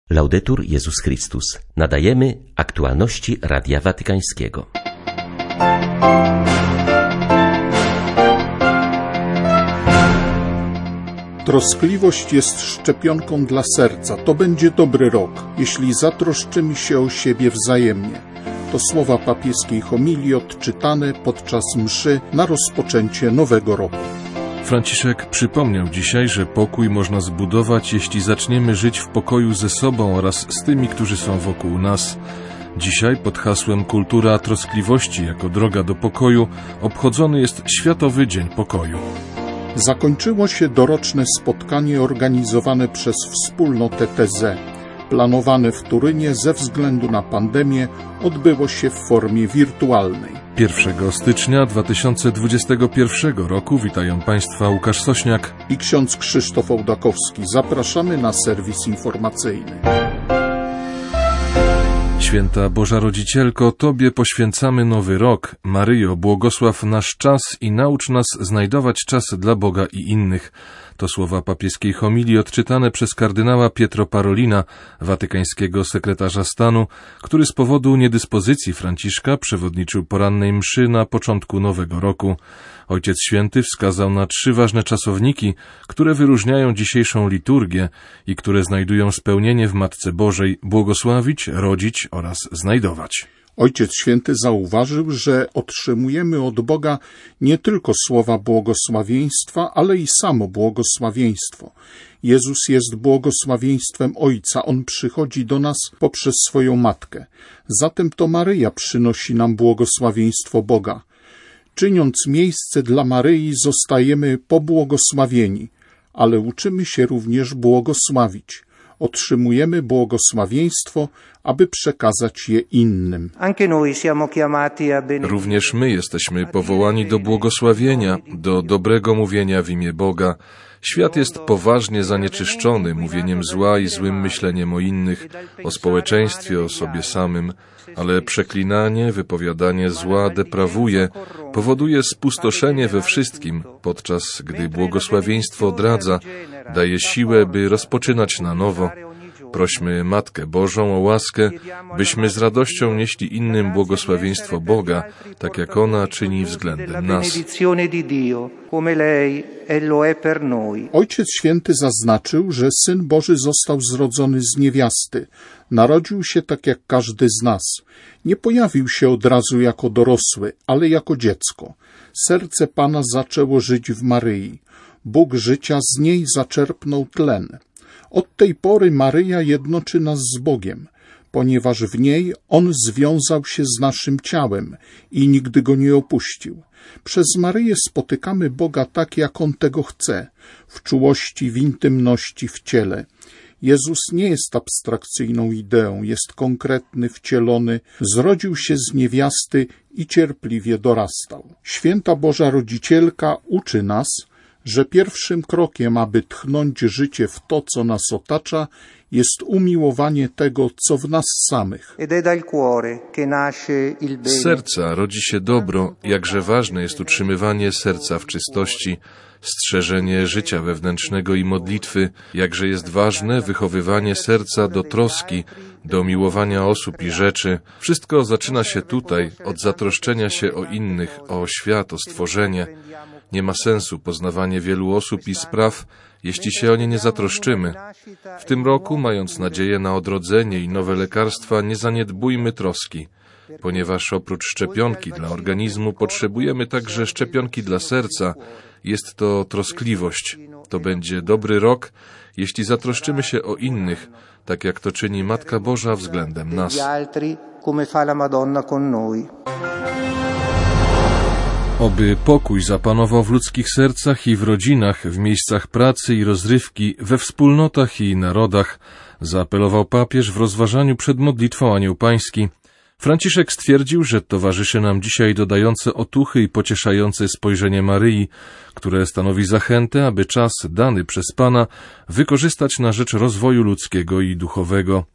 Laudetur Jezus Chrystus. Nadajemy aktualności Radia Watykańskiego. Troskliwość jest szczepionką dla serca. To będzie dobry rok, jeśli zatroszczymy się o siebie wzajemnie. To słowa papieskiej homilii odczytane podczas mszy na rozpoczęcie nowego roku. Franciszek przypomniał dzisiaj, że pokój można zbudować, jeśli zaczniemy żyć w pokoju ze sobą oraz z tymi, którzy są wokół nas. Dzisiaj pod hasłem Kultura troskliwości jako droga do pokoju obchodzony jest Światowy Dzień Pokoju. Zakończyło się doroczne spotkanie organizowane przez wspólnotę TZ. Planowane w Turynie ze względu na pandemię odbyło się w formie wirtualnej. 1 stycznia 2021 roku witają Państwa Łukasz Sośniak i ksiądz Krzysztof Ołdakowski. Zapraszamy na serwis informacyjny. Święta Boża Rodzicielko, Tobie poświęcamy nowy rok. Maryjo, błogosław nasz czas i naucz nas znajdować czas dla Boga i innych. To słowa papieskiej homilii odczytane przez kardynała Pietro Parolina, watykańskiego sekretarza stanu, który z powodu niedyspozycji Franciszka przewodniczył porannej mszy na początku nowego roku. Ojciec Święty wskazał na 3 ważne czasowniki, które wyróżniają dzisiejszą liturgię i które znajdują spełnienie w Matce Bożej: błogosławić, rodzić oraz znajdować. Ojciec Święty zauważył, że otrzymujemy od Boga nie tylko słowa błogosławieństwa, ale i samo błogosławieństwo. Jezus jest błogosławieństwem Ojca. On przychodzi do nas poprzez swoją Matkę. Zatem to Maryja przynosi nam błogosławieństwo Boga. Czyniąc miejsce dla Maryi, zostajemy pobłogosławieni, ale uczymy się również błogosławić. Otrzymujemy błogosławieństwo, aby przekazać je innym. Również my jesteśmy powołani do błogosławienia, do dobrego mówienia w imię Boga. Świat jest poważnie zanieczyszczony mówieniem zła i złym myśleniem o innych, o społeczeństwie, o sobie samym, ale przeklinanie, wypowiadanie zła deprawuje, powoduje spustoszenie we wszystkim, podczas gdy błogosławieństwo odradza, daje siłę, by rozpoczynać na nowo. Prośmy Matkę Bożą o łaskę, byśmy z radością nieśli innym błogosławieństwo Boga, tak jak ona czyni względem nas. Ojciec Święty zaznaczył, że Syn Boży został zrodzony z niewiasty. Narodził się tak jak każdy z nas. Nie pojawił się od razu jako dorosły, ale jako dziecko. Serce Pana zaczęło żyć w Maryi. Bóg życia z niej zaczerpnął tlen. Od tej pory Maryja jednoczy nas z Bogiem, ponieważ w niej On związał się z naszym ciałem i nigdy go nie opuścił. Przez Maryję spotykamy Boga tak, jak On tego chce, w czułości, w intymności, w ciele. Jezus nie jest abstrakcyjną ideą, jest konkretny, wcielony, zrodził się z niewiasty i cierpliwie dorastał. Święta Boża Rodzicielka uczy nas, że pierwszym krokiem, aby tchnąć życie w to, co nas otacza, jest umiłowanie tego, co w nas samych. Z serca rodzi się dobro, jakże ważne jest utrzymywanie serca w czystości, strzeżenie życia wewnętrznego i modlitwy, jakże jest ważne wychowywanie serca do troski, do miłowania osób i rzeczy. Wszystko zaczyna się tutaj, od zatroszczenia się o innych, o świat, o stworzenie. Nie ma sensu poznawanie wielu osób i spraw, jeśli się o nie nie zatroszczymy. W tym roku, mając nadzieję na odrodzenie i nowe lekarstwa, nie zaniedbujmy troski, ponieważ oprócz szczepionki dla organizmu potrzebujemy także szczepionki dla serca. Jest to troskliwość. To będzie dobry rok, jeśli zatroszczymy się o innych, tak jak to czyni Matka Boża względem nas. Oby pokój zapanował w ludzkich sercach i w rodzinach, w miejscach pracy i rozrywki, we wspólnotach i narodach, zaapelował papież w rozważaniu przed modlitwą Anioł Pański. Franciszek stwierdził, że towarzyszy nam dzisiaj dodające otuchy i pocieszające spojrzenie Maryi, które stanowi zachętę, aby czas dany przez Pana wykorzystać na rzecz rozwoju ludzkiego i duchowego.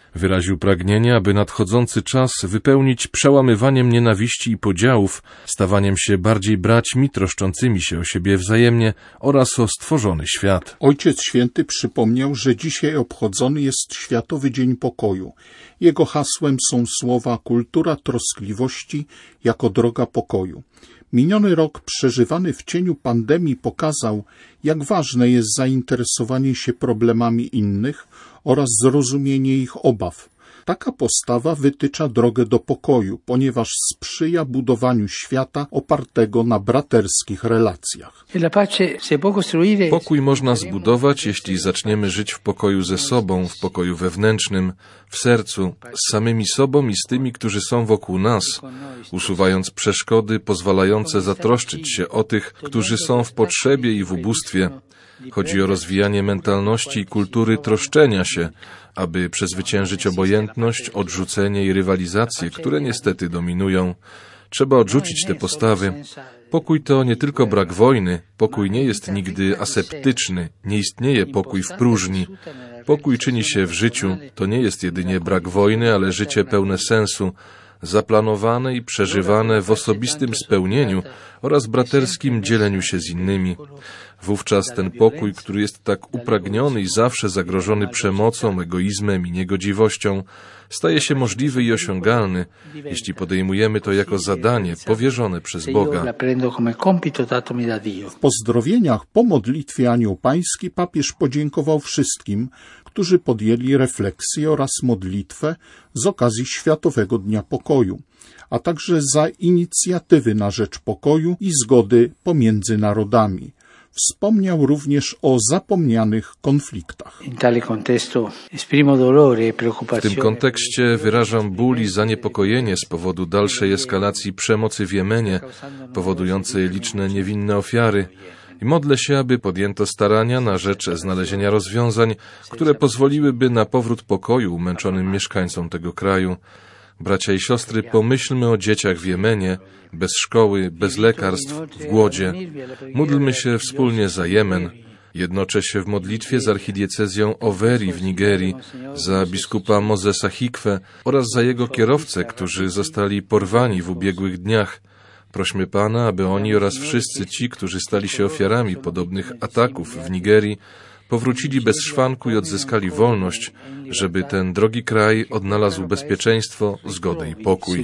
Wyraził pragnienie, aby nadchodzący czas wypełnić przełamywaniem nienawiści i podziałów, stawaniem się bardziej braćmi, troszczącymi się o siebie wzajemnie oraz o stworzony świat. Ojciec Święty przypomniał, że dzisiaj obchodzony jest Światowy Dzień Pokoju. Jego hasłem są słowa kultura troskliwości jako droga pokoju. Miniony rok przeżywany w cieniu pandemii pokazał, jak ważne jest zainteresowanie się problemami innych oraz zrozumienie ich obaw. Taka postawa wytycza drogę do pokoju, ponieważ sprzyja budowaniu świata opartego na braterskich relacjach. Pokój można zbudować, jeśli zaczniemy żyć w pokoju ze sobą, w pokoju wewnętrznym, w sercu, z samymi sobą i z tymi, którzy są wokół nas, usuwając przeszkody pozwalające zatroszczyć się o tych, którzy są w potrzebie i w ubóstwie. Chodzi o rozwijanie mentalności i kultury troszczenia się, aby przezwyciężyć obojętność, odrzucenie i rywalizację, które niestety dominują. Trzeba odrzucić te postawy. Pokój to nie tylko brak wojny, pokój nie jest nigdy aseptyczny, nie istnieje pokój w próżni. Pokój czyni się w życiu, to nie jest jedynie brak wojny, ale życie pełne sensu, zaplanowane i przeżywane w osobistym spełnieniu oraz braterskim dzieleniu się z innymi. Wówczas ten pokój, który jest tak upragniony i zawsze zagrożony przemocą, egoizmem i niegodziwością, staje się możliwy i osiągalny, jeśli podejmujemy to jako zadanie powierzone przez Boga. W pozdrowieniach po modlitwie Anioł Pański papież podziękował wszystkim, którzy podjęli refleksję oraz modlitwę z okazji Światowego Dnia Pokoju, a także za inicjatywy na rzecz pokoju i zgody pomiędzy narodami. Wspomniał również o zapomnianych konfliktach. W tym kontekście wyrażam ból i zaniepokojenie z powodu dalszej eskalacji przemocy w Jemenie, powodującej liczne niewinne ofiary. I modlę się, aby podjęto starania na rzecz znalezienia rozwiązań, które pozwoliłyby na powrót pokoju umęczonym mieszkańcom tego kraju. Bracia i siostry, pomyślmy o dzieciach w Jemenie, bez szkoły, bez lekarstw, w głodzie. Módlmy się wspólnie za Jemen. Jednoczę się w modlitwie z archidiecezją Owerri w Nigerii, za biskupa Mozesa Hikwe oraz za jego kierowcę, którzy zostali porwani w ubiegłych dniach. Prośmy Pana, aby oni oraz wszyscy ci, którzy stali się ofiarami podobnych ataków w Nigerii, powrócili bez szwanku i odzyskali wolność, żeby ten drogi kraj odnalazł bezpieczeństwo, zgodę i pokój.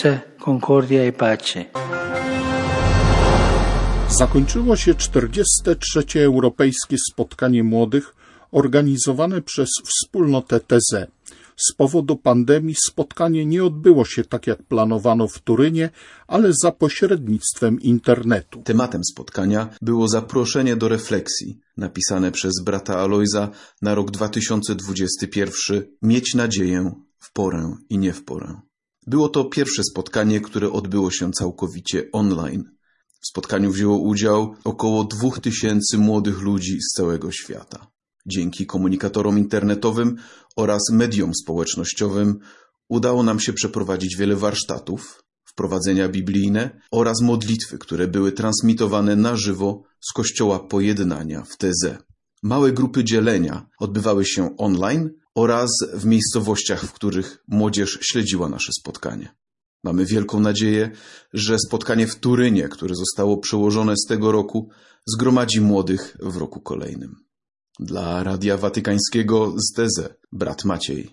Zakończyło się 43. Europejskie Spotkanie Młodych organizowane przez wspólnotę TZ. Z powodu pandemii spotkanie nie odbyło się tak jak planowano w Turynie, ale za pośrednictwem internetu. Tematem spotkania było zaproszenie do refleksji, napisane przez brata Alojza na rok 2021 Mieć nadzieję w porę i nie w porę. Było to pierwsze spotkanie, które odbyło się całkowicie online. W spotkaniu wzięło udział około 2000 młodych ludzi z całego świata. Dzięki komunikatorom internetowym oraz mediom społecznościowym udało nam się przeprowadzić wiele warsztatów, wprowadzenia biblijne oraz modlitwy, które były transmitowane na żywo z Kościoła Pojednania w TZ. Małe grupy dzielenia odbywały się online oraz w miejscowościach, w których młodzież śledziła nasze spotkanie. Mamy wielką nadzieję, że spotkanie w Turynie, które zostało przełożone z tego roku, zgromadzi młodych w roku kolejnym. Dla Radia Watykańskiego z TZ, brat Maciej.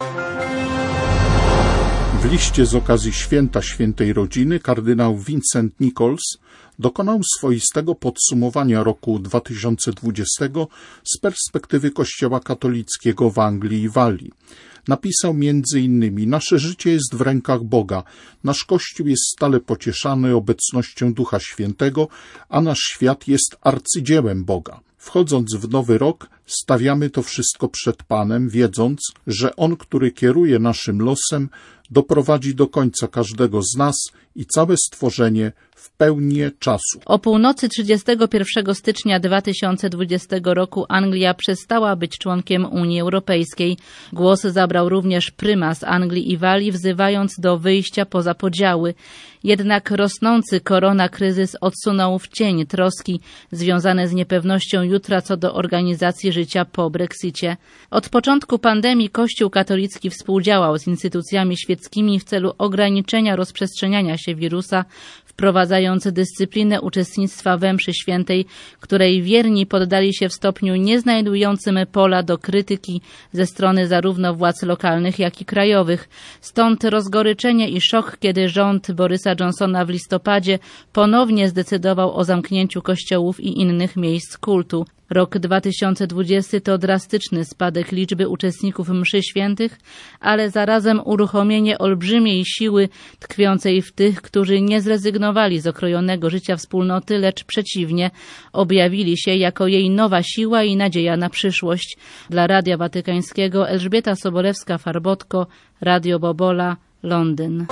W liście z okazji Święta Świętej Rodziny kardynał Vincent Nichols dokonał swoistego podsumowania roku 2020 z perspektywy Kościoła katolickiego w Anglii i Walii. Napisał m.in. nasze życie jest w rękach Boga, nasz Kościół jest stale pocieszany obecnością Ducha Świętego, a nasz świat jest arcydziełem Boga. Wchodząc w nowy rok, stawiamy to wszystko przed Panem, wiedząc, że On, który kieruje naszym losem, doprowadzi do końca każdego z nas i całe stworzenie w pełni czasu. O północy 31 stycznia 2020 roku Anglia przestała być członkiem Unii Europejskiej. Głos zabrał również prymas Anglii i Walii, wzywając do wyjścia poza podziały. Jednak rosnący koronakryzys odsunął w cień troski związane z niepewnością jutra co do organizacji życia po Brexicie. Od początku pandemii Kościół katolicki współdziałał z instytucjami świeckimi w celu ograniczenia rozprzestrzeniania się wirusa, wprowadzając dyscyplinę uczestnictwa we mszy świętej, której wierni poddali się w stopniu nie znajdującym pola do krytyki ze strony zarówno władz lokalnych, jak i krajowych. Stąd rozgoryczenie i szok, kiedy rząd Borysa Johnsona w listopadzie ponownie zdecydował o zamknięciu kościołów i innych miejsc kultu. Rok 2020 to drastyczny spadek liczby uczestników mszy świętych, ale zarazem uruchomienie olbrzymiej siły tkwiącej w tych, którzy nie zrezygnowali z okrojonego życia wspólnoty, lecz przeciwnie, objawili się jako jej nowa siła i nadzieja na przyszłość. Dla Radia Watykańskiego Elżbieta Sobolewska-Farbotko, Radio Bobola, Londyn.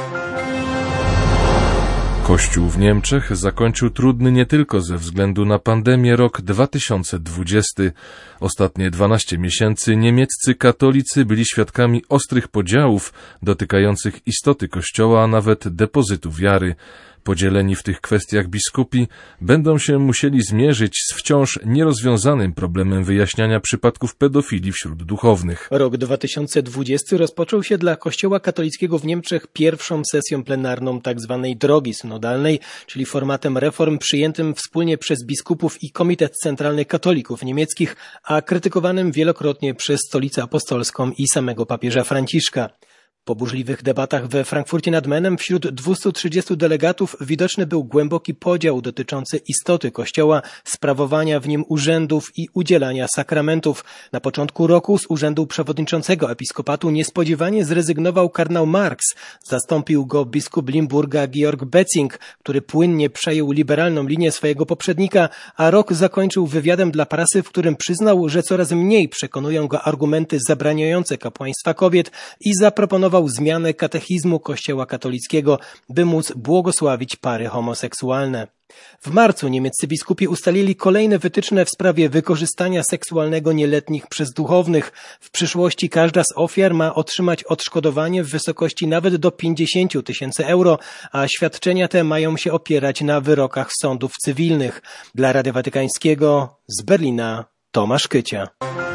Kościół w Niemczech zakończył trudny nie tylko ze względu na pandemię rok 2020. Ostatnie 12 miesięcy niemieccy katolicy byli świadkami ostrych podziałów dotykających istoty Kościoła, a nawet depozytu wiary. Podzieleni w tych kwestiach biskupi będą się musieli zmierzyć z wciąż nierozwiązanym problemem wyjaśniania przypadków pedofilii wśród duchownych. Rok 2020 rozpoczął się dla Kościoła katolickiego w Niemczech pierwszą sesją plenarną tzw. drogi synodalnej, czyli formatem reform przyjętym wspólnie przez biskupów i Komitet Centralny Katolików Niemieckich, a krytykowanym wielokrotnie przez Stolicę Apostolską i samego papieża Franciszka. Po burzliwych debatach we Frankfurcie nad Menem wśród 230 delegatów widoczny był głęboki podział dotyczący istoty Kościoła, sprawowania w nim urzędów i udzielania sakramentów. Na początku roku z urzędu przewodniczącego episkopatu niespodziewanie zrezygnował kardynał Marx. Zastąpił go biskup Limburga Georg Betzing, który płynnie przejął liberalną linię swojego poprzednika, a rok zakończył wywiadem dla prasy, w którym przyznał, że coraz mniej przekonują go argumenty zabraniające kapłaństwa kobiet i zaproponował zmianę katechizmu Kościoła katolickiego, by móc błogosławić pary homoseksualne. W marcu niemieccy biskupi ustalili kolejne wytyczne w sprawie wykorzystania seksualnego nieletnich przez duchownych. W przyszłości każda z ofiar ma otrzymać odszkodowanie w wysokości nawet do 50 000 euro, a świadczenia te mają się opierać na wyrokach sądów cywilnych. Dla Radia Watykańskiego z Berlina Tomasz Kycia.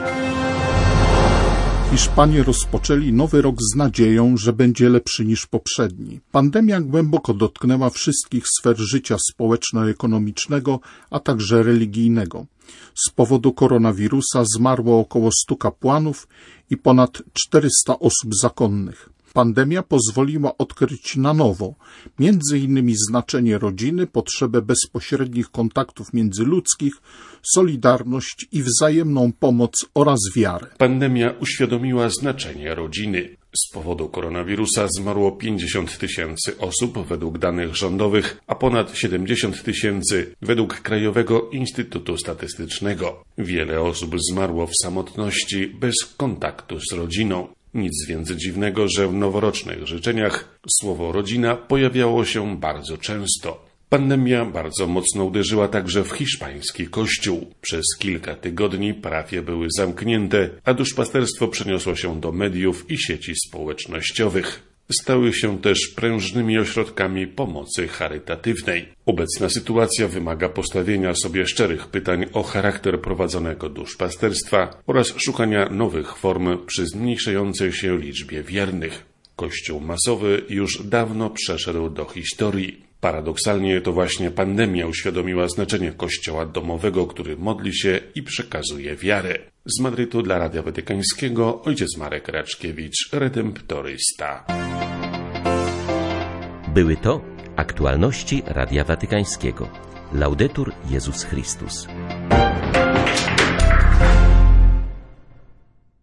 Hiszpanie rozpoczęli nowy rok z nadzieją, że będzie lepszy niż poprzedni. Pandemia głęboko dotknęła wszystkich sfer życia społeczno-ekonomicznego, a także religijnego. Z powodu koronawirusa zmarło około 100 kapłanów i ponad 400 osób zakonnych. Pandemia pozwoliła odkryć na nowo między innymi znaczenie rodziny, potrzebę bezpośrednich kontaktów międzyludzkich, solidarność i wzajemną pomoc oraz wiarę. Pandemia uświadomiła znaczenie rodziny. Z powodu koronawirusa zmarło 50 000 osób według danych rządowych, a ponad 70 000 według Krajowego Instytutu Statystycznego. Wiele osób zmarło w samotności, bez kontaktu z rodziną. Nic więc dziwnego, że w noworocznych życzeniach słowo rodzina pojawiało się bardzo często. Pandemia bardzo mocno uderzyła także w hiszpański kościół. Przez kilka tygodni parafie były zamknięte, a duszpasterstwo przeniosło się do mediów i sieci społecznościowych. Stały się też prężnymi ośrodkami pomocy charytatywnej. Obecna sytuacja wymaga postawienia sobie szczerych pytań o charakter prowadzonego duszpasterstwa oraz szukania nowych form przy zmniejszającej się liczbie wiernych. Kościół masowy już dawno przeszedł do historii. Paradoksalnie to właśnie pandemia uświadomiła znaczenie Kościoła domowego, który modli się i przekazuje wiarę. Z Madrytu dla Radia Watykańskiego ojciec Marek Raczkiewicz, redemptorysta. Były to aktualności Radia Watykańskiego. Laudetur Jezus Chrystus.